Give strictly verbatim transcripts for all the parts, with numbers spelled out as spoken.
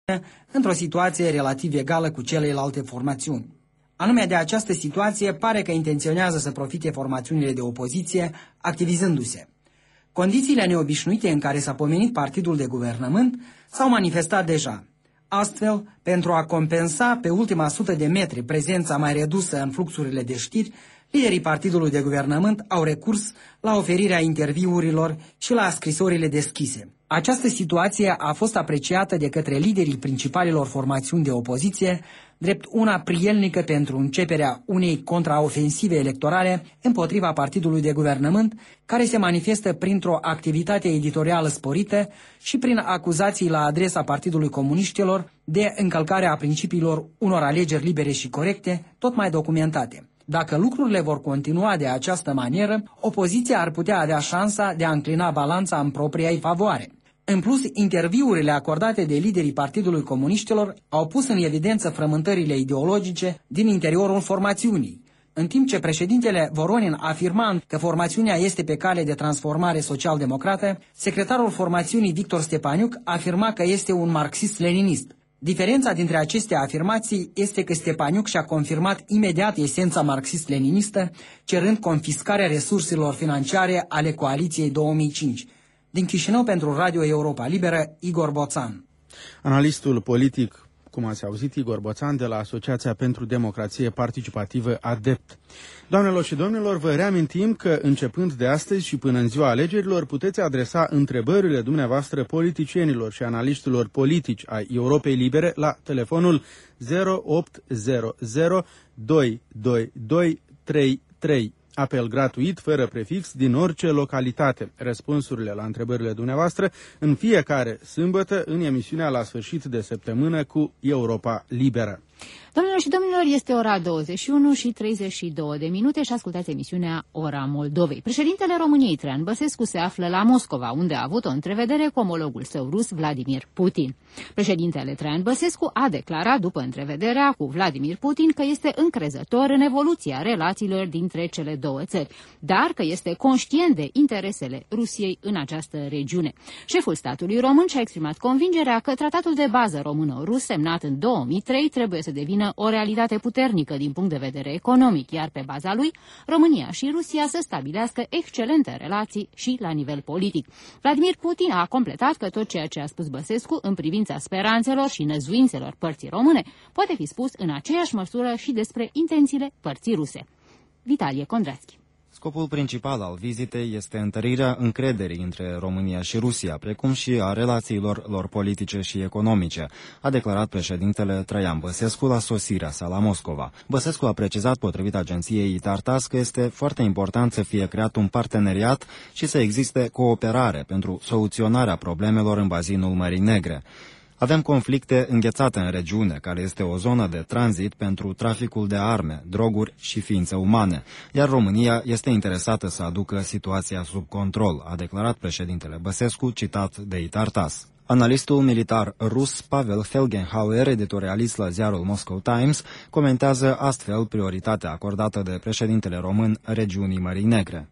într-o situație relativ egală cu celelalte formațiuni. Anume, de această situație pare că intenționează să profite formațiunile de opoziție, activizându-se. Condițiile neobișnuite în care s-a pomenit partidul de guvernământ s-au manifestat deja. Astfel, pentru a compensa pe ultima sută de metri prezența mai redusă în fluxurile de știri, liderii partidului de guvernământ au recurs la oferirea interviurilor și la scrisorile deschise. Această situație a fost apreciată de către liderii principalilor formațiuni de opoziție drept una prielnică pentru începerea unei contraofensive electorale împotriva partidului de guvernământ, care se manifestă printr-o activitate editorială sporită și prin acuzații la adresa Partidului Comuniștilor de încălcarea principiilor unor alegeri libere și corecte, tot mai documentate. Dacă lucrurile vor continua de această manieră, opoziția ar putea avea șansa de a înclina balanța în propria ei favoare. În plus, interviurile acordate de liderii Partidului Comuniștilor au pus în evidență frământările ideologice din interiorul formațiunii. În timp ce președintele Voronin afirma că formațiunea este pe cale de transformare social-democrată, secretarul formațiunii Victor Stepaniuc afirma că este un marxist-leninist. Diferența dintre aceste afirmații este că Stepaniuc și-a confirmat imediat esența marxist-leninistă, cerând confiscarea resurselor financiare ale coaliției două mii cinci. Din Chișinău pentru Radio Europa Liberă, Igor Boțan. Analistul politic, cum ați auzit, Igor Boțan, de la Asociația pentru Democrație Participativă ADEPT. Doamnelor și domnilor, vă reamintim că începând de astăzi și până în ziua alegerilor puteți adresa întrebările dumneavoastră politicienilor și analiștilor politici ai Europei Libere la telefonul zero opt zero zero doi doi doi trei trei. Apel gratuit, fără prefix, din orice localitate. Răspunsurile la întrebările dumneavoastră în fiecare sâmbătă în emisiunea la sfârșit de săptămână cu Europa Liberă. Doamnelor și domnilor, este ora douăzeci și unu și treizeci și două de minute și ascultați emisiunea Ora Moldovei. Președintele României, Traian Băsescu, se află la Moscova, unde a avut o întrevedere cu omologul său rus, Vladimir Putin. Președintele Traian Băsescu a declarat după întrevederea cu Vladimir Putin că este încrezător în evoluția relațiilor dintre cele două țări, dar că este conștient de interesele Rusiei în această regiune. Șeful statului român și-a exprimat convingerea că tratatul de bază româno-rus semnat în două mii trei trebuie să devină o realitate puternică din punct de vedere economic, iar pe baza lui, România și Rusia să stabilească excelente relații și la nivel politic. Vladimir Putin a completat că tot ceea ce a spus Băsescu în privința speranțelor și năzuințelor părții române poate fi spus în aceeași măsură și despre intențiile părții ruse. Vitalie Condrațchi. Scopul principal al vizitei este întărirea încrederii între România și Rusia, precum și a relațiilor lor politice și economice, a declarat președintele Traian Băsescu la sosirea sa la Moscova. Băsescu a precizat, potrivit agenției Tartas, că este foarte important să fie creat un parteneriat și să existe cooperare pentru soluționarea problemelor în bazinul Mării Negre. Avem conflicte înghețate în regiune, care este o zonă de tranzit pentru traficul de arme, droguri și ființe umane, iar România este interesată să aducă situația sub control, a declarat președintele Băsescu, citat de Itartas. Analistul militar rus Pavel Felgenhauer, editorialist la ziarul Moscow Times, comentează astfel prioritatea acordată de președintele român regiunii Mării Negre.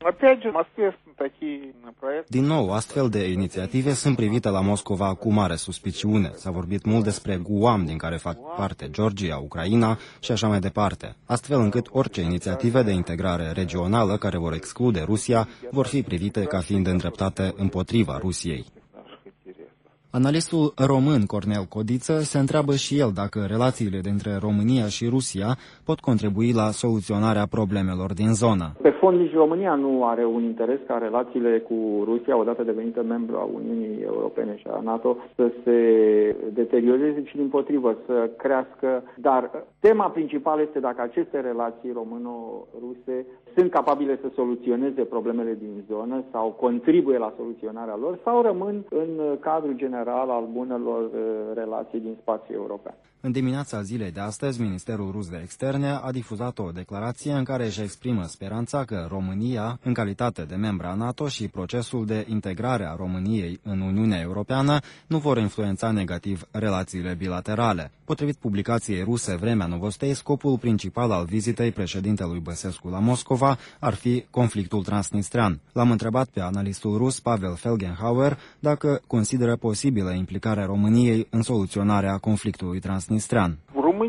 Din nou, astfel de inițiative sunt privite la Moscova cu mare suspiciune. S-a vorbit mult despre Guam, din care fac parte Georgia, Ucraina și așa mai departe, astfel încât orice inițiative de integrare regională care vor exclude Rusia vor fi privite ca fiind îndreptate împotriva Rusiei. Analistul român Cornel Codiță se întreabă și el dacă relațiile dintre România și Rusia pot contribui la soluționarea problemelor din zonă. Pe fond, nici România nu are un interes ca relațiile cu Rusia, odată devenită membru a Uniunii Europene și a NATO, să se deterioreze și dimpotrivă să crească. Dar tema principală este dacă aceste relații româno-ruse sunt capabile să soluționeze problemele din zonă sau contribuie la soluționarea lor sau rămân în cadrul general al bunelor relații din spațiul european. În dimineața zilei de astăzi, Ministerul Rus de Externe a difuzat o declarație în care își exprimă speranța că România, în calitate de membru a NATO și procesul de integrare a României în Uniunea Europeană, nu vor influența negativ relațiile bilaterale. Potrivit publicației ruse Vremea Novostei, scopul principal al vizitei președintelui Băsescu la Moscova ar fi conflictul transnistrean. L-am întrebat pe analistul rus Pavel Felgenhauer dacă consideră posibil posibilă implicarea României în soluționarea conflictului transnistrean.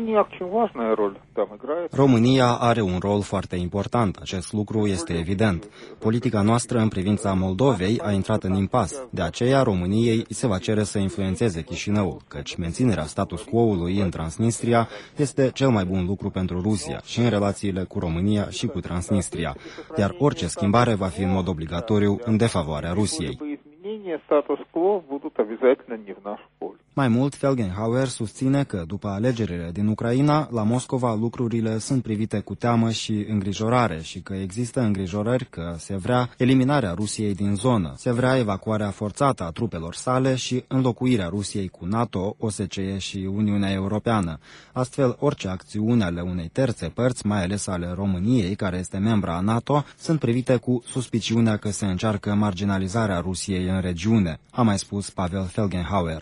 România are un rol foarte important, acest lucru este evident. Politica noastră în privința Moldovei a intrat în impas, de aceea României se va cere să influențeze Chișinăul, căci menținerea status quo-ului în Transnistria este cel mai bun lucru pentru Rusia și în relațiile cu România și cu Transnistria, iar orice schimbare va fi în mod obligatoriu în defavoarea Rusiei. Mai mult, Felgenhauer susține că, după alegerile din Ucraina, la Moscova lucrurile sunt privite cu teamă și îngrijorare și că există îngrijorări că se vrea eliminarea Rusiei din zonă, se vrea evacuarea forțată a trupelor sale și înlocuirea Rusiei cu NATO, O S C E și Uniunea Europeană. Astfel, orice acțiune ale unei terțe părți, mai ales ale României, care este membra a NATO, sunt privite cu suspiciunea că se încearcă marginalizarea Rusiei în regiune, a mai spus Pavel Felgenhauer.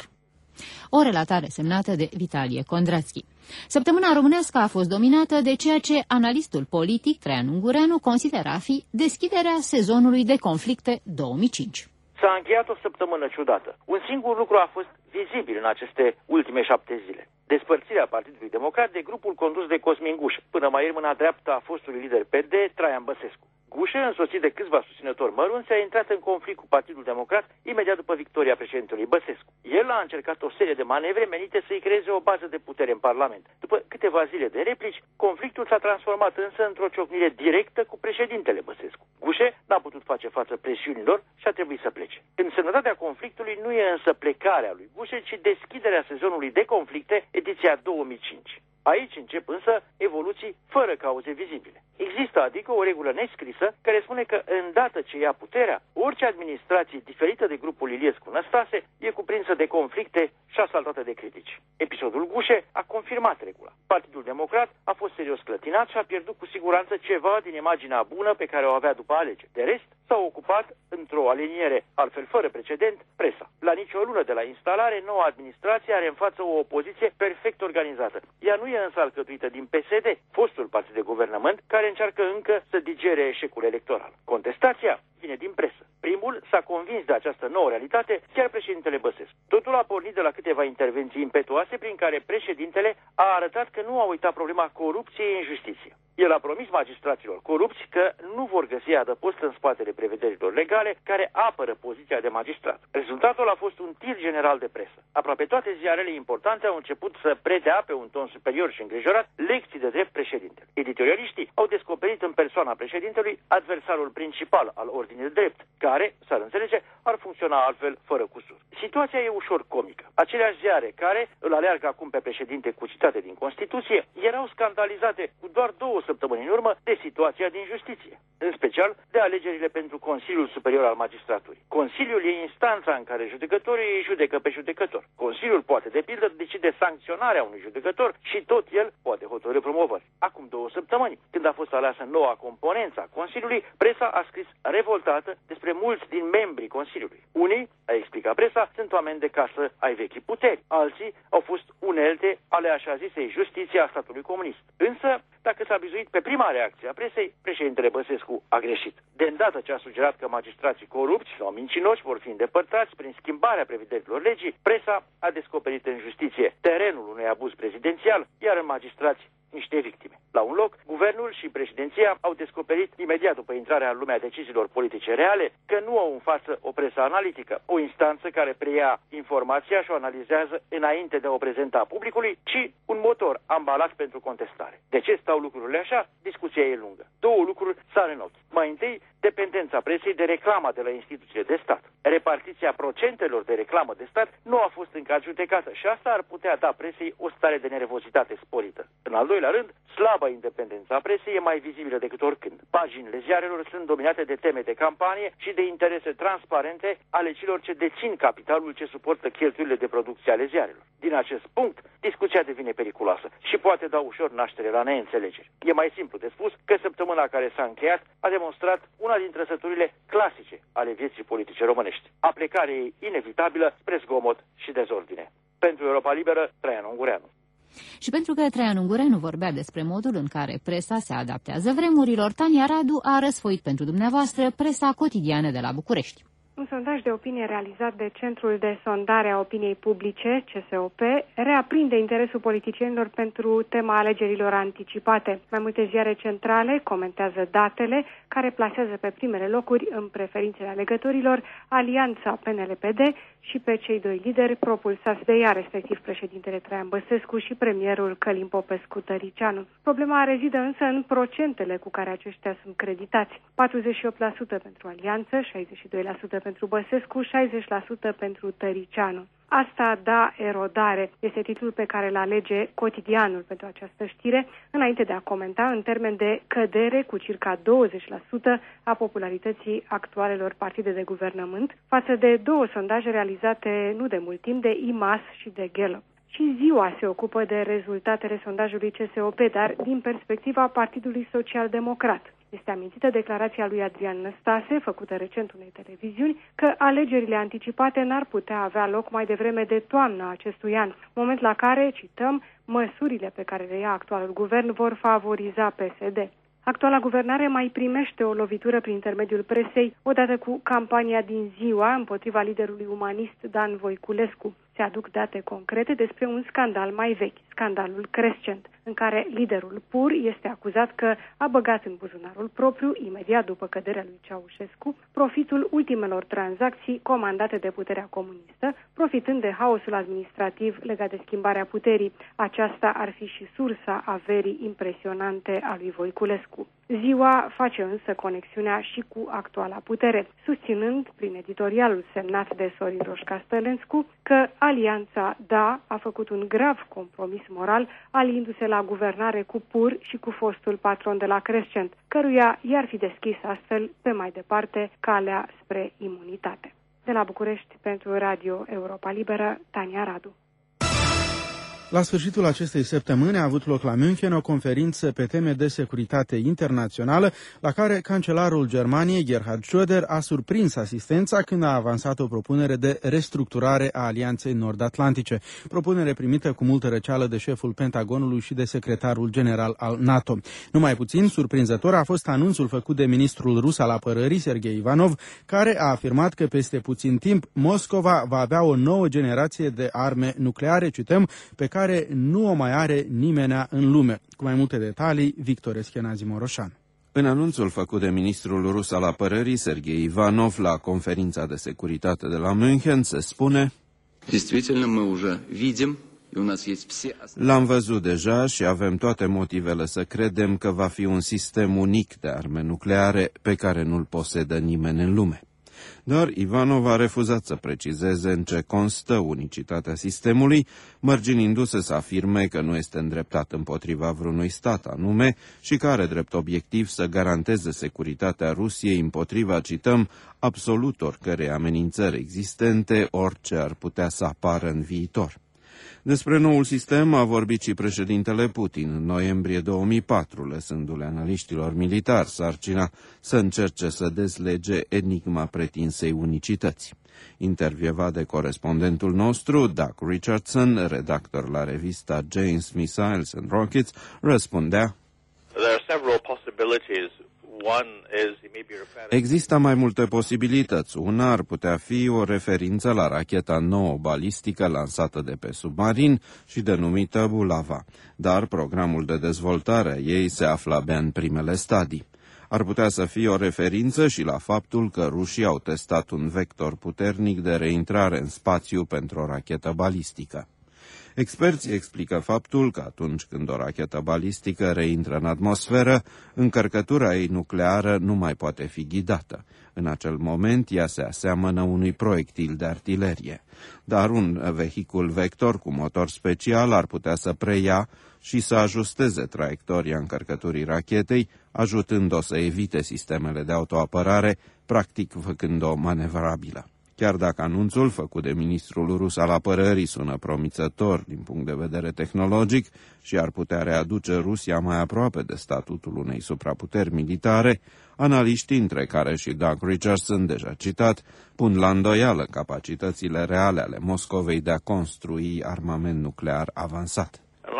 O relatare semnată de Vitalie Kondratsky. Săptămâna românească a fost dominată de ceea ce analistul politic Traian Ungureanu considera a fi deschiderea sezonului de conflicte două mii cinci. S-a încheiat o săptămână ciudată. Un singur lucru a fost vizibil în aceste ultime șapte zile. Despărțirea Partidului Democrat de grupul condus de Cosmin Guș, până mai ieri mâna dreaptă a fostului lider P D, Traian Băsescu. Gușe, însoțit de câțiva susținători mărunți, a intrat în conflict cu Partidul Democrat imediat după victoria președintelui Băsescu. El a încercat o serie de manevre menite să-i creeze o bază de putere în Parlament. După câteva zile de replici, conflictul s-a transformat însă într-o ciocnire directă cu președintele Băsescu. Gușe n-a putut face față presiunilor și a trebuit să plece. Însemnătatea conflictului nu e însă plecarea lui Gușe, ci deschiderea sezonului de conflicte, ediția două mii cinci. Aici încep însă evoluții fără cauze vizibile. Există adică o regulă nescrisă care spune că îndată ce ia puterea, orice administrație diferită de grupul Iliescu-Năstase e cuprinsă de conflicte și asaltată de critici. Episodul Gușe a confirmat regula. Partidul Democrat a fost serios clătinat și a pierdut cu siguranță ceva din imaginea bună pe care o avea după alegeri. De rest, s-a ocupat, într-o aliniere altfel fără precedent, presa. La nicio lună de la instalare, noua administrație are în față o opoziție perfect organizată. Ea nu e însă alcătuită din P S D, fostul partid de guvernământ, care încearcă încă să digere eșecul electoral. Contestația vine din presă. Primul s-a convins de această nouă realitate chiar președintele Băsescu. Totul a pornit de la câteva intervenții impetuoase prin care președintele a arătat că nu a uitat problema corupției în justiție. El a promis magistraților corupți că nu vor găsi adăpost în spatele prevederilor legale care apără poziția de magistrat. Rezultatul a fost un tir general de presă. Aproape toate ziarele importante au început să predea pe un ton superior și îngrijorat lecții de drept președintele. Editorialiștii au descoperit în persoana președintelui adversarul principal al ordinii de drept, care, s-ar înțelege, ar funcționa altfel fără cusur. Situația e ușor comică. Aceleași ziare care îl aleargă acum pe președinte cu citate din Constituție erau scandalizate cu doar două săptămâni în urmă de situația din justiție, în special de alegerile pentru Consiliul Superior al Magistraturii. Consiliul e instanța în care judecătorii judecă pe judecător. Consiliul poate, de pildă, decide sancționarea unui judecător și tot el poate hotărî promovări. Acum două săptămâni, când a fost aleasă noua componență a Consiliului, presa a scris revoltată despre mulți din membrii Consiliului. Unii, a explicat presa, sunt oameni de casă ai vechii puteri. Alții au fost unelte ale așa zisei justiție a statului comunist. Însă, dacă s-a bizuit pe prima reacție a presei, președintele Băsescu a greșit. De îndată ce a sugerat că magistrații corupți sau mincinoși vor fi îndepărtați prin schimbarea prevederilor legii, presa a descoperit în justiție terenul unui abuz prezidențial, iar în magistrați niște victime. La un loc, guvernul și președinția au descoperit imediat după intrarea în lumea deciziilor politice reale că nu au în față o presă analitică, o instanță care preia informația și o analizează înainte de a o prezenta publicului, ci un motor ambalat pentru contestare. De ce stau lucrurile așa? Discuția e lungă. Două lucruri sar în ochi. Mai întâi, dependența presei de reclama de la instituțiile de stat. Repartiția procentelor de reclamă de stat nu a fost încă judecată și asta ar putea da presei o stare de nervozitate sporită. În al doilea rând, slaba independența presei e mai vizibilă decât oricând. Paginile ziarelor sunt dominate de teme de campanie și de interese transparente ale celor ce dețin capitalul ce suportă cheltuielile de producție ale ziarelor. Din acest punct, discuția devine periculoasă și poate da ușor naștere la neînțelegeri. E mai simplu de spus că săptămâna care s-a încheiat a demonstrat una din trăsăturile clasice ale vieții politice românești. Aplecarea ei inevitabilă spre zgomot și dezordine. Pentru Europa Liberă, Traian Ungureanu. Și pentru că Traian Ungureanu vorbea despre modul în care presa se adaptează vremurilor, Tania Radu a răsfoit pentru dumneavoastră presa cotidiană de la București. Un sondaj de opinie realizat de Centrul de Sondare a Opiniei Publice, C S O P, reaprinde interesul politicienilor pentru tema alegerilor anticipate. Mai multe ziare centrale comentează datele care plasează pe primele locuri în preferințele alegătorilor alianța P N L P D și pe cei doi lideri propulsați de ea, respectiv președintele Traian Băsescu și premierul Călin Popescu-Tăricianu. Problema rezidă însă în procentele cu care aceștia sunt creditați. patruzeci și opt la sută pentru alianță, șaizeci și doi la sută pentru Băsescu, șaizeci la sută pentru Tăricianu. Asta da erodare, este titlul pe care îl alege Cotidianul pentru această știre, înainte de a comenta în termen de cădere cu circa douăzeci la sută a popularității actualelor partide de guvernământ, față de două sondaje realizate nu de mult timp de I M A S și de Gallup. Și Ziua se ocupă de rezultatele sondajului C S O P, dar din perspectiva Partidului Social-Democrat. Este amintită declarația lui Adrian Năstase, făcută recent unei televiziuni, că alegerile anticipate n-ar putea avea loc mai devreme de toamna acestui an, moment la care, cităm, măsurile pe care le ia actualul guvern vor favoriza P S D. Actuala guvernare mai primește o lovitură prin intermediul presei, odată cu campania din Ziua împotriva liderului umanist Dan Voiculescu. Se aduc date concrete despre un scandal mai vechi, scandalul Crescent, în care liderul P U R este acuzat că a băgat în buzunarul propriu, imediat după căderea lui Ceaușescu, profitul ultimelor tranzacții comandate de puterea comunistă, profitând de haosul administrativ legat de schimbarea puterii. Aceasta ar fi și sursa averii impresionante a lui Voiculescu. Ziua face însă conexiunea și cu actuala putere, susținând, prin editorialul semnat de Sorin Roșca Stălenscu, că alianța Da a făcut un grav compromis moral, aliindu-se la guvernare cu P U R și cu fostul patron de la Crescent, căruia i-ar fi deschis astfel pe mai departe calea spre imunitate. De la București, pentru Radio Europa Liberă, Tania Radu. La sfârșitul acestei săptămâni a avut loc la München o conferință pe teme de securitate internațională, la care cancelarul Germaniei, Gerhard Schröder, a surprins asistența când a avansat o propunere de restructurare a Alianței Nord-Atlantice, propunere primită cu multă răceală de șeful Pentagonului și de secretarul general al NATO. Numai puțin surprinzător a fost anunțul făcut de ministrul rus al apărării, Sergei Ivanov, care a afirmat că peste puțin timp Moscova va avea o nouă generație de arme nucleare, cităm, pe care nu o mai are nimenea în lume. Cu mai multe detalii, Victor Eschenazi Moroșan. În anunțul făcut de ministrul rus al apărării, Sergei Ivanov, la conferința de securitate de la München, se spune: L-am văzut deja și avem toate motivele să credem că va fi un sistem unic de arme nucleare pe care nu-l posedă nimeni în lume. Dar Ivanov a refuzat să precizeze în ce constă unicitatea sistemului, mărginindu-se să afirme că nu este îndreptat împotriva vreunui stat anume și că are drept obiectiv să garanteze securitatea Rusiei împotriva, cităm, absolut oricărei amenințări existente, orice ar putea să apară în viitor. Despre noul sistem a vorbit și președintele Putin în noiembrie două mii patru, lăsându-le analiștilor militari sarcina să încerce să dezlege enigma pretinsei unicități. Intervievat de corespondentul nostru, Doug Richardson, redactor la revista Jane's Missiles and Rockets, răspundea: Există mai multe posibilități. Una ar putea fi o referință la racheta nouă balistică lansată de pe submarin și denumită Bulava, dar programul de dezvoltare a ei se află abia în primele stadii. Ar putea să fie o referință și la faptul că rușii au testat un vector puternic de reintrare în spațiu pentru o rachetă balistică. Experții explică faptul că atunci când o rachetă balistică reintră în atmosferă, încărcătura ei nucleară nu mai poate fi ghidată. În acel moment, ea se aseamănă unui proiectil de artilerie. Dar un vehicul vector cu motor special ar putea să preia și să ajusteze traiectoria încărcăturii rachetei, ajutând-o să evite sistemele de autoapărare, practic făcând-o manevrabilă. Chiar dacă anunțul făcut de ministrul rus al apărării sună promițător din punct de vedere tehnologic și ar putea readuce Rusia mai aproape de statutul unei supraputeri militare, analiștii, între care și Doug Richardson, deja citat, pun la îndoială capacitățile reale ale Moscovei de a construi armament nuclear avansat.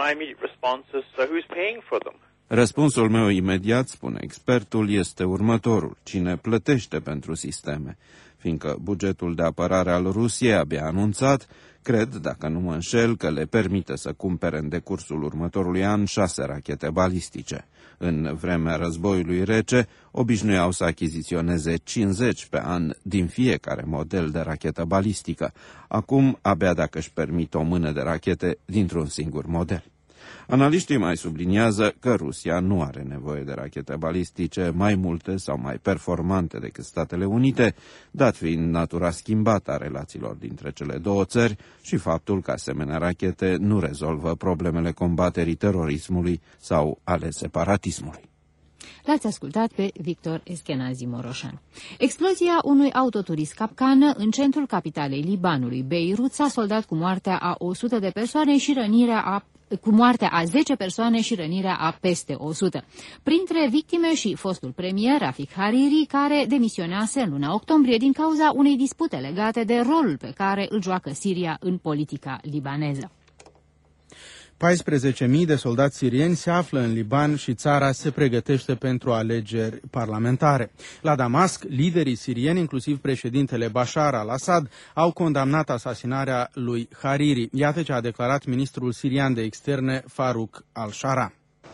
Răspunsul meu imediat, spune expertul, este următorul: cine plătește pentru sisteme? fiindcă bugetul de apărare al Rusiei abia anunțat, cred, dacă nu mă înșel, că le permite să cumpere în decursul următorului an șase rachete balistice. În vremea războiului rece, obișnuiau să achiziționeze cincizeci pe an din fiecare model de rachetă balistică. Acum, abia dacă își permit o mână de rachete dintr-un singur model. Analiștii mai subliniază că Rusia nu are nevoie de rachete balistice mai multe sau mai performante decât Statele Unite, dat fiind natura schimbată a relațiilor dintre cele două țări și faptul că asemenea rachete nu rezolvă problemele combaterii terorismului sau ale separatismului. L-ați ascultat pe Victor Eskenazi Moroșan. Explozia unui autoturist capcană în centrul capitalei Libanului, Beirut, s-a soldat cu moartea a o sută de persoane și rănirea a cu moartea a zece persoane și rănirea a peste o sută. Printre victime și fostul premier Rafik Hariri, care demisionase în luna octombrie din cauza unei dispute legate de rolul pe care îl joacă Siria în politica libaneză. paisprezece mii de soldați sirieni se află în Liban și țara se pregătește pentru alegeri parlamentare. La Damasc, liderii sirieni, inclusiv președintele Bashar al-Assad, au condamnat asasinarea lui Hariri. Iată ce a declarat ministrul sirian de externe Farouk al-Shara.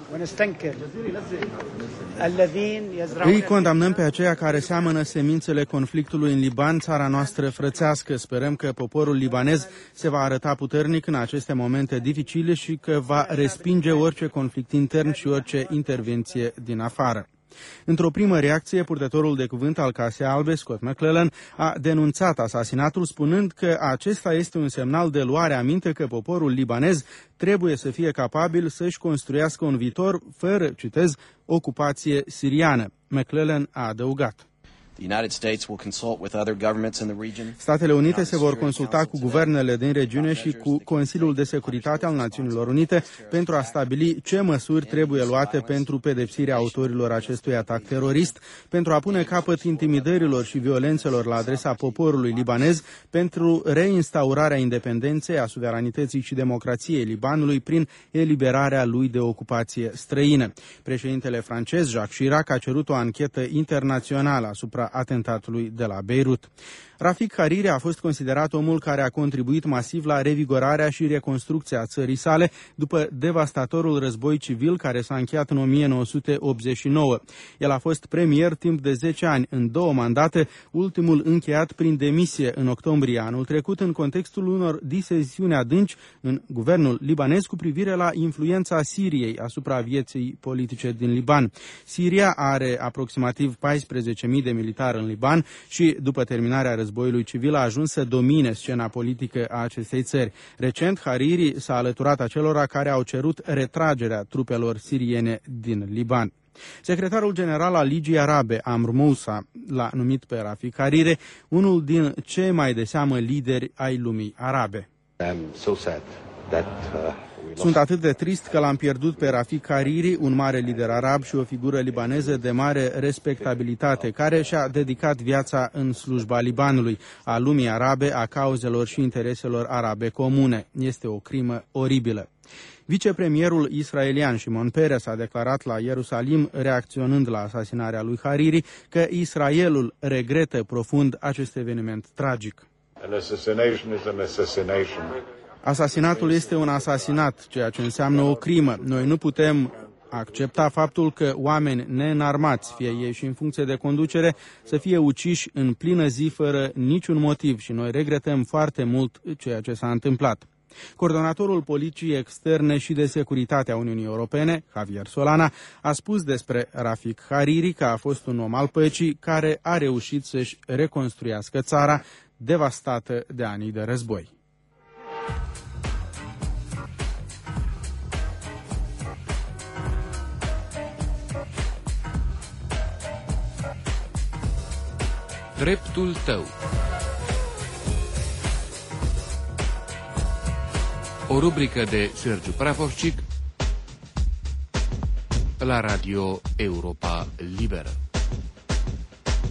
Îi condamnăm pe aceia care seamănă semințele conflictului în Liban, țara noastră frățească. Sperăm că poporul libanez se va arăta puternic în aceste momente dificile și că va respinge orice conflict intern și orice intervenție din afară. Într-o primă reacție, purtătorul de cuvânt al Casei Albe, Scott McClellan, a denunțat asasinatul, spunând că acesta este un semnal de luare aminte că poporul libanez trebuie să fie capabil să-și construiască un viitor fără, citez, ocupație siriană. McClellan a adăugat. Statele Unite se vor consulta cu guvernele din regiune și cu Consiliul de Securitate al Națiunilor Unite pentru a stabili ce măsuri trebuie luate pentru pedepsirea autorilor acestui atac terorist, pentru a pune capăt intimidărilor și violențelor la adresa poporului libanez, pentru reinstaurarea independenței, a suveranității și democrației Libanului prin eliberarea lui de ocupație străină. Președintele francez Jacques Chirac a cerut o anchetă internațională asupra atentatului de la Beirut. Rafik Hariri a fost considerat omul care a contribuit masiv la revigorarea și reconstrucția țării sale după devastatorul război civil care s-a încheiat în o mie nouă sute optzeci și nouă. El a fost premier timp de zece ani, în două mandate, ultimul încheiat prin demisie în octombrie anul trecut, în contextul unor disensiuni adânci în guvernul libanez cu privire la influența Siriei asupra vieții politice din Liban. Siria are aproximativ paisprezece mii de militari în Liban și, după terminarea războiului, războiului civil a ajuns să domine scena politică a acestei țări. Recent, Hariri s-a alăturat acelora care au cerut retragerea trupelor siriene din Liban. Secretarul general al Ligii Arabe, Amr Moussa, l-a numit pe Rafik Hariri unul din cei mai de seamă lideri ai lumii arabe. Sunt atât de trist că l-am pierdut pe Rafik Hariri, un mare lider arab și o figură libaneză de mare respectabilitate, care și-a dedicat viața în slujba Libanului, a lumii arabe, a cauzelor și intereselor arabe comune. Este o crimă oribilă. Vicepremierul israelian Shimon Peres a declarat la Ierusalim, reacționând la asasinarea lui Hariri, că Israelul regretă profund acest eveniment tragic. Asasinatul este un asasinat, ceea ce înseamnă o crimă. Noi nu putem accepta faptul că oameni neînarmați, fie ei și în funcție de conducere, să fie uciși în plină zi fără niciun motiv și noi regretăm foarte mult ceea ce s-a întâmplat. Coordonatorul Poliției Externe și de Securitate a Uniunii Europene, Javier Solana, a spus despre Rafik Hariri că a fost un om al păcii care a reușit să-și reconstruiască țara devastată de anii de război. Dreptul tău. O rubrică de Sergiu Pravorcic la Radio Europa Liberă.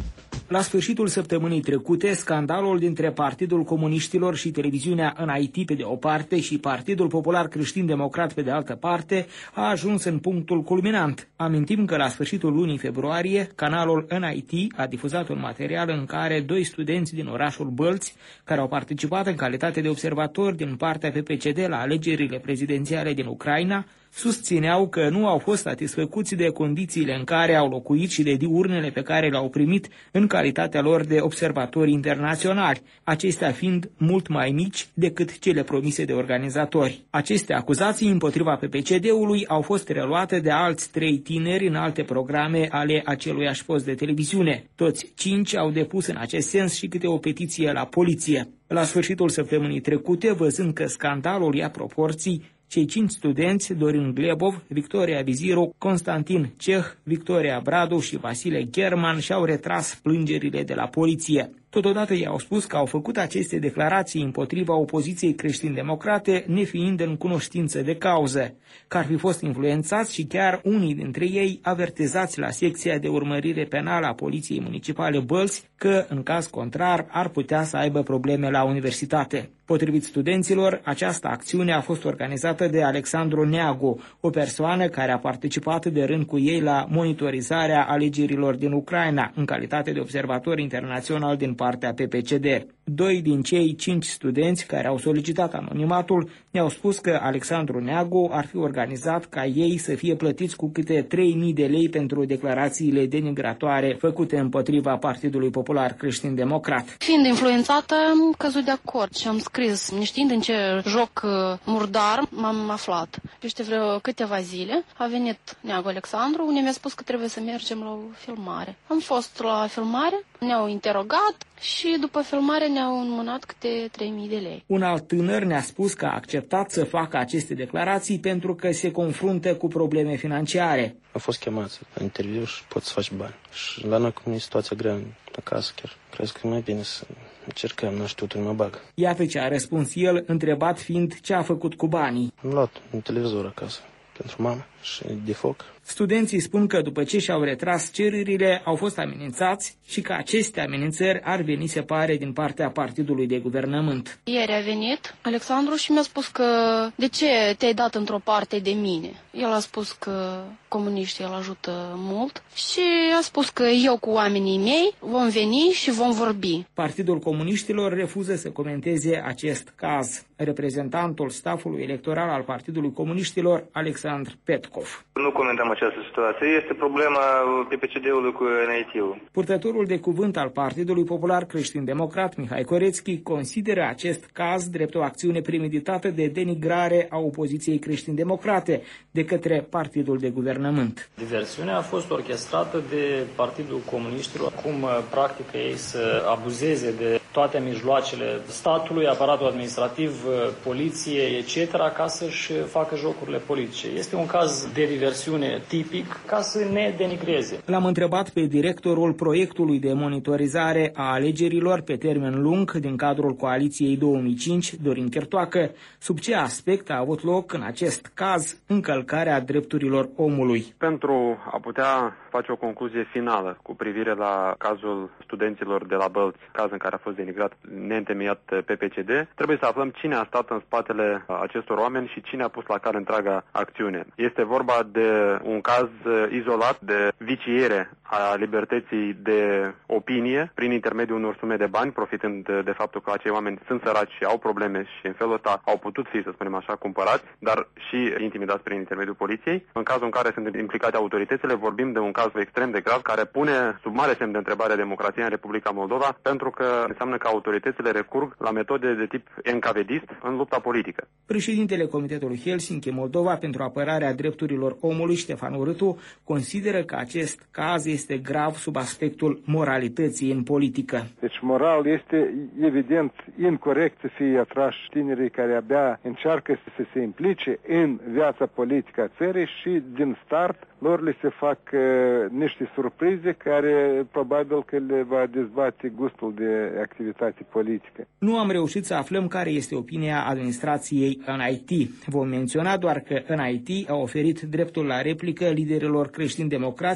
La sfârșitul săptămânii trecute, scandalul dintre Partidul Comuniștilor și televiziunea N I T pe de o parte și Partidul Popular Creștin-Democrat pe de altă parte a ajuns în punctul culminant. Amintim că la sfârșitul lunii februarie, canalul N I T a difuzat un material în care doi studenți din orașul Bălți, care au participat în calitate de observatori din partea P P C D la alegerile prezidențiale din Ucraina, susțineau că nu au fost satisfăcuți de condițiile în care au locuit și de diurnele pe care le-au primit în calitatea lor de observatori internaționali, acestea fiind mult mai mici decât cele promise de organizatori. Aceste acuzații împotriva P P C D-ului au fost reluate de alți trei tineri în alte programe ale aceluiași post de televiziune. Toți cinci au depus în acest sens și câte o petiție la poliție. La sfârșitul săptămânii trecute, văzând că scandalul ia proporții, cei cinci studenți, Dorin Glebov, Victoria Viziru, Constantin Ceh, Victoria Bradu și Vasile German, și-au retras plângerile de la poliție. Totodată i-au spus că au făcut aceste declarații împotriva opoziției creștin-democrate, nefiind în cunoștință de cauză, că ar fi fost influențați și chiar unii dintre ei avertizați la secția de urmărire penală a Poliției Municipale Bălți că, în caz contrar, ar putea să aibă probleme la universitate. Potrivit studenților, această acțiune a fost organizată de Alexandru Neagu, o persoană care a participat de rând cu ei la monitorizarea alegerilor din Ucraina, în calitate de observator internațional din partea P P C D. Doi din cei cinci studenți care au solicitat anonimatul ne-au spus că Alexandru Neagu ar fi organizat ca ei să fie plătiți cu câte trei mii de lei pentru declarațiile denigratoare făcute împotriva Partidului Popular Creștin-Democrat. Fiind influențată, am căzut de acord și am scris, neștiind în ce joc murdar m-am aflat. Peste vreo câteva zile a venit Neagu Alexandru, unde mi-a spus că trebuie să mergem la o filmare. Am fost la filmare, ne-au interogat și după filmare ne-au înmânat câte trei mii de lei. Un alt tânăr ne-a spus că a acceptat să facă aceste declarații pentru că se confruntă cu probleme financiare. A fost chemat la interviu și poți să faci bani. Și la noi, cum e situația grea acasă, chiar crezi că e mai bine să încercăm, nu știu, tu mă bag. Iată ce a răspuns el, întrebat fiind ce a făcut cu banii. Am luat un televizor acasă pentru mama și de foc. Studenții spun că după ce și-au retras cererile, au fost amenințați și că aceste amenințări ar veni, se pare, din partea partidului de guvernământ. Ieri a venit Alexandru și mi-a spus că de ce te-ai dat într-o parte de mine. El a spus că comuniștii îl ajută mult și a spus că eu cu oamenii mei vom veni și vom vorbi. Partidul Comuniștilor refuză să comenteze acest caz. Reprezentantul stafului electoral al Partidului Comuniștilor, Alexandru Petkov. Nu comentăm această situație. Este problema P P C D-ului cu N I T-ul. Purtătorul de cuvânt al Partidului Popular Creștin-Democrat, Mihai Corețchi, consideră acest caz drept o acțiune premeditată de denigrare a opoziției creștin-democrate de către Partidul de Guvernământ. Diversiunea a fost orchestrată de Partidul Comuniștilor, cum practică ei să abuzeze de toate mijloacele statului, aparatul administrativ, poliție, et cetera, ca să-și facă jocurile politice. Este un caz de diversiune tipic ca să ne denigreze. L-am întrebat pe directorul proiectului de monitorizare a alegerilor pe termen lung din cadrul Coaliției două mii cinci, Dorin Chertoacă, sub ce aspect a avut loc în acest caz încălcarea drepturilor omului. Pentru a putea face o concluzie finală cu privire la cazul studenților de la Bălți, caz în care a fost denigrat neîntemeiat P P C D, trebuie să aflăm cine a stat în spatele acestor oameni și cine a pus la cale întreaga acțiune. Este vorba de un caz izolat de viciere a libertății de opinie prin intermediul unor sume de bani, profitând de faptul că acei oameni sunt săraci și au probleme și în felul ăsta au putut fi, să spunem așa, cumpărați, dar și intimidați prin intermediul poliției. În cazul în care sunt implicate autoritățile, vorbim de un caz extrem de grav care pune sub mare semn de întrebare democrația în Republica Moldova, pentru că înseamnă că autoritățile recurg la metode de tip encavedist în lupta politică. Președintele Comitetului Helsinki Moldova pentru apărarea drepturilor omului, Ștefan Urâtu, consideră că acest caz este grav sub aspectul moralității în politică. Deci moral este evident incorect să fie atrași tinerii care abia încearcă să se implice în viața politică a țării și din start lor le se fac uh, niște surprize care probabil că le va dezbate gustul de activitate politică. Nu am reușit să aflăm care este opinia administrației N I T. Vom menționa doar că N I T a oferit dreptul la replică liderilor creștini-democrați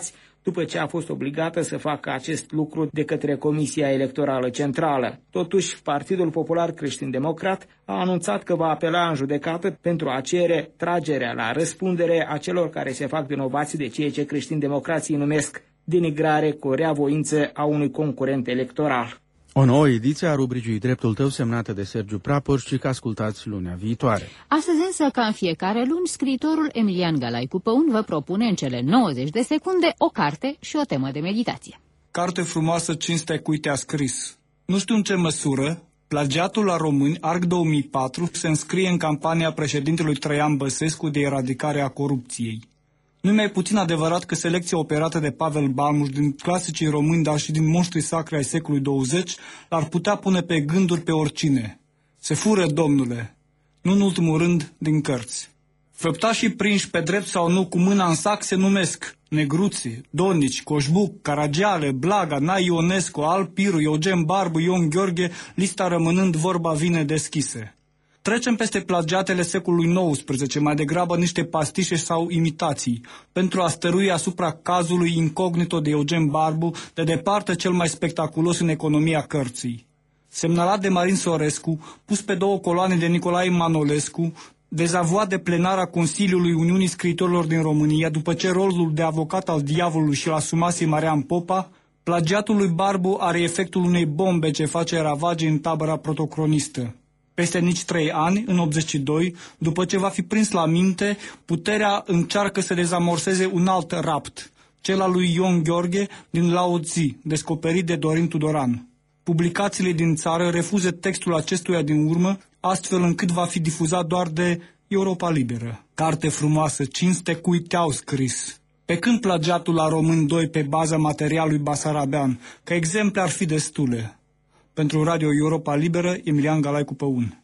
vinovați, după ce a fost obligată să facă acest lucru de către Comisia Electorală Centrală. Totuși, Partidul Popular Creștin-Democrat a anunțat că va apela în judecată pentru a cere tragerea la răspundere a celor care se fac vinovați de ceea ce creștin-democrații numesc denigrare cu reavoință a unui concurent electoral. O nouă ediție a rubricii Dreptul tău, semnată de Sergiu Praporșcic, ascultați lunea viitoare. Astăzi însă, ca în fiecare luni, scriitorul Emilian Galaicu Păun vă propune în cele nouăzeci de secunde o carte și o temă de meditație. Carte frumoasă, cinste cui te-a scris. Nu știu în ce măsură, plagiatul la români, Arc două mii patru, se înscrie în campania președintelui Traian Băsescu de eradicare a corupției. Nu e mai puțin adevărat că selecția operată de Pavel Balmuș din clasicii români, dar și din monștrii sacri ai secolului douăzeci, l-ar putea pune pe gânduri pe oricine. Se fură, domnule, nu în ultimul rând din cărți. Făptașii prinși pe drept sau nu cu mâna în sac se numesc Negruții, Donici, Coșbuc, Caragiale, Blaga, Nai Ionescu, Al Piru, Eugen Barbu, Ion Gheorghe, lista rămânând vorba vine deschise. Trecem peste plagiatele secolului nouăsprezece, mai degrabă niște pastișe sau imitații, pentru a stărui asupra cazului incognito de Eugen Barbu, de departe cel mai spectaculos în economia cărții. Semnalat de Marin Sorescu, pus pe două coloane de Nicolae Manolescu, dezavuat de plenara Consiliului Uniunii Scriitorilor din România, după ce rolul de avocat al diavolului și-l asumase Marian Popa, plagiatul lui Barbu are efectul unei bombe ce face ravagii în tabăra protocronistă. Peste nici trei ani, în optzeci și doi, după ce va fi prins la minte, puterea încearcă să dezamorseze un alt rapt, cel al lui Ion Gheorghe din Lao Tzu, descoperit de Dorin Tudoran. Publicațiile din țară refuză textul acestuia din urmă, astfel încât va fi difuzat doar de Europa Liberă. Carte frumoasă, cinste cui te-au scris. Pe când plagiatul la Român doi pe baza materialului basarabean, că exemple ar fi destule. Pentru Radio Europa Liberă, Emilian Galaicu Păun.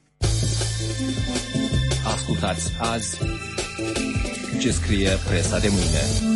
Ascultați azi ce scrie presa de mâine.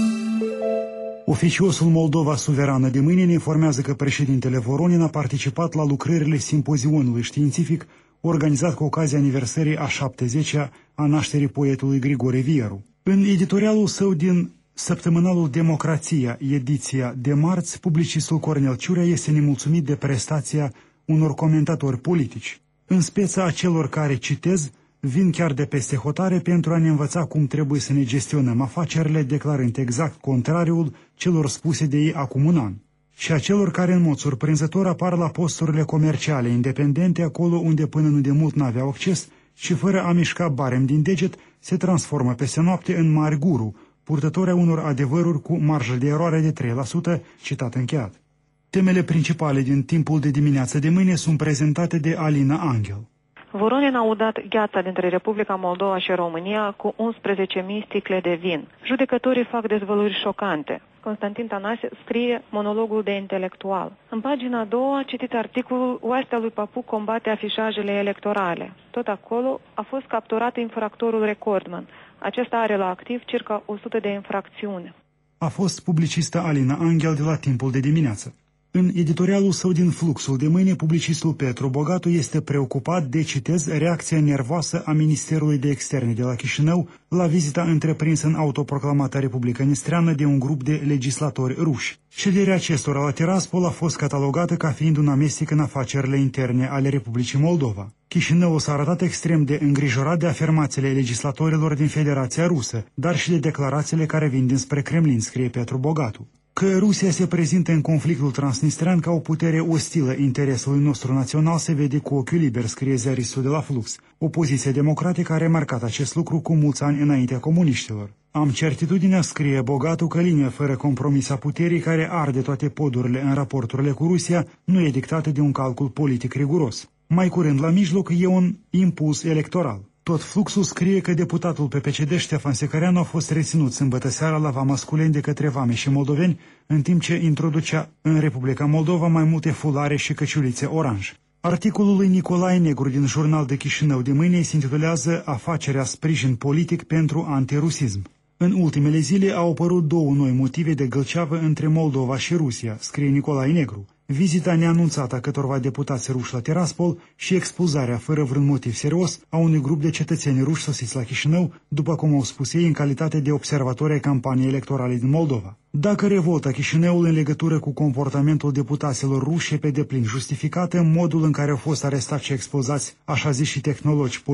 Oficiosul Moldova Suverană de mâine ne informează că președintele Voronin a participat la lucrările simpozionului științific organizat cu ocazia aniversării a șaptezecea a nașterii poetului Grigore Vieru. În editorialul său din săptămânalul Democrația, ediția de marți, publicistul Cornel Ciurea este nemulțumit de prestația unor comentatori politici, în speța a celor care, citez, vin chiar de peste hotare pentru a ne învăța cum trebuie să ne gestionăm afacerile, declarând exact contrariul celor spuse de ei acum un an, și a celor care în mod surprinzător apar la posturile comerciale independente, acolo unde până nu de mult n-aveau acces și fără a mișca barem din deget se transformă peste noapte în mari guru, purtători a unor adevăruri cu marjă de eroare de trei la sută, citat încheiat. Temele principale din timpul de dimineață de mâine sunt prezentate de Alina Angel. Voronin a udat gheața dintre Republica Moldova și România cu unsprezece mii sticle de vin. Judecătorii fac dezvăluiri șocante. Constantin Tanase scrie Monologul de intelectual. În pagina a doua a citit articolul Oastea lui Papu combate afișajele electorale. Tot acolo a fost capturat infractorul recordman. Acesta are la activ circa o sută de infracțiuni. A fost publicistă Alina Angel de la Timpul de dimineață. În editorialul său din Fluxul de mâine, publicistul Petru Bogatu este preocupat de, citez, reacția nervoasă a Ministerului de Externe de la Chișinău la vizita întreprinsă în autoproclamata Republică Nistreană de un grup de legislatori ruși. Șederea acestora la Tiraspol a fost catalogată ca fiind un amestec în afacerile interne ale Republicii Moldova. Chișinău s-a arătat extrem de îngrijorat de afirmațiile legislatorilor din Federația Rusă, dar și de declarațiile care vin dinspre Kremlin, scrie Petru Bogatu. Că Rusia se prezintă în conflictul transnistrean ca o putere ostilă interesului nostru național se vede cu ochiul liber, scrie ziaristul de la Flux. Opoziția democratică a remarcat acest lucru cu mulți ani înaintea comuniștilor. Am certitudinea, scrie Bogatu, că linia fără compromis a puterii care arde toate podurile în raporturile cu Rusia nu e dictată de un calcul politic riguros. Mai curând la mijloc e un impuls electoral. Tot Fluxul scrie că deputatul P P C D Ștefan Secăreanu a fost reținut sâmbătă seara la Vamasculeni de către vame și moldoveni, în timp ce introducea în Republica Moldova mai multe fulare și căciulițe oranj. Articolul lui Nicolae Negru din Jurnal de Chișinău de mâine se intitulează Afacerea sprijin politic pentru antirusism. În ultimele zile au apărut două noi motive de gălceavă între Moldova și Rusia, scrie Nicolae Negru. vizita neanunțată a câtorva deputați ruși la Tiraspol și expulzarea fără vreun motiv serios a unui grup de cetățeni ruși sosiți la Chișinău, după cum au spus ei în calitate de observatori ai campaniei electorale din Moldova. Dacă revolta Chișinăului în legătură cu comportamentul deputaților ruși e pe deplin justificată, modul în care au fost arestați și expulzați așa zis și tehnologi